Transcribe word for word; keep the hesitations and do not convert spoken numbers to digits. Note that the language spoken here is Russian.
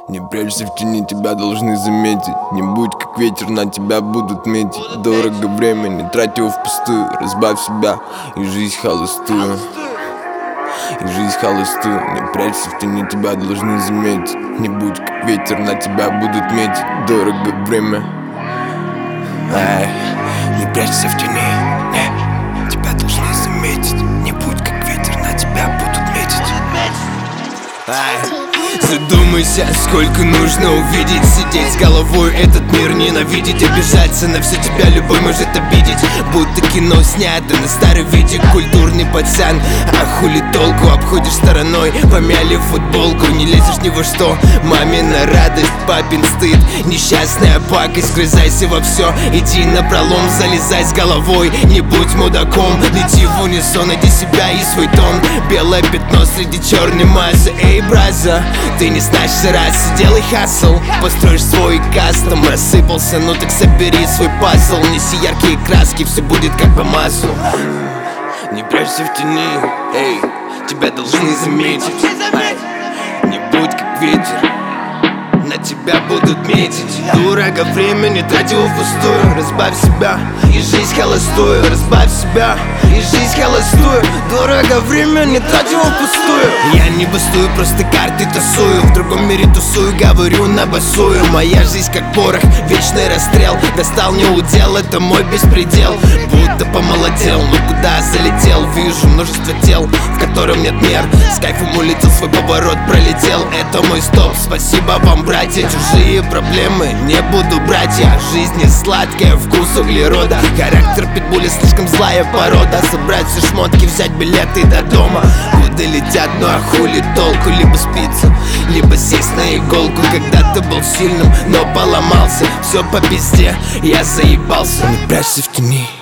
Не прячься в тени, тебя должны заметить. Не будь как ветер, на тебя будут метить. Дорого время, не трать его впустую. Разбавь себя и жизнь холостую. И жизнь холостую. Не прячься в тени, тебя должны заметить. Не будь как ветер, на тебя будут метить. Дорого время. Ай, не прячься в тени, не, тебя должны заметить. Не будь как ветер, на тебя будут метить. Ай. Задумайся, сколько нужно увидеть. Сидеть с головой, этот мир ненавидеть. Обижаться на все тебя любой может обидеть. Будто кино снято на старый виде. Культурный пацан, а хули толку? Обходишь стороной, помяли футболку. Не лезешь ни во что, мамина радость, папин стыд. Несчастная пакость, грызайся во все. Иди на пролом, залезай с головой. Не будь мудаком, лети в унисон. Найди себя и свой тон. Белое пятно среди черной массы. Эй, браза, ты не значишься раз, делай хасл. Построишь свой кастом, рассыпался, ну так собери свой пазл. Неси яркие краски, все будет как по маслу. Не прячься в тени, эй, тебя должны заметить. Ай, не будь как ветер, на тебя будут метить. Дорого время, не трать его впустую. Разбавь себя и жизнь холостую. Разбавь себя и жизнь холостую. Дорого время, не трать его впустую. Я не бастую, просто карты тасую. В другом мире тусую, говорю на басую. Моя жизнь как порох, вечный расстрел. Достал не удел, это мой беспредел. Будто помолодел, но куда залетел? Вижу множество тел, в котором нет мер. С кайфом улетел, свой поворот пролетел. Это мой стоп, спасибо вам, братья. Чужие проблемы не буду брать я. Жизнь не сладкая, вкус углерода. Характер питбуля, слишком злая порода. Собрать все шмотки, взять билеты до дома. Годы летят, ну а хули толку? Либо спиться, либо сесть на иголку. Когда ты был сильным, но поломался. Все по пизде, я заебался. Не прячься в тени,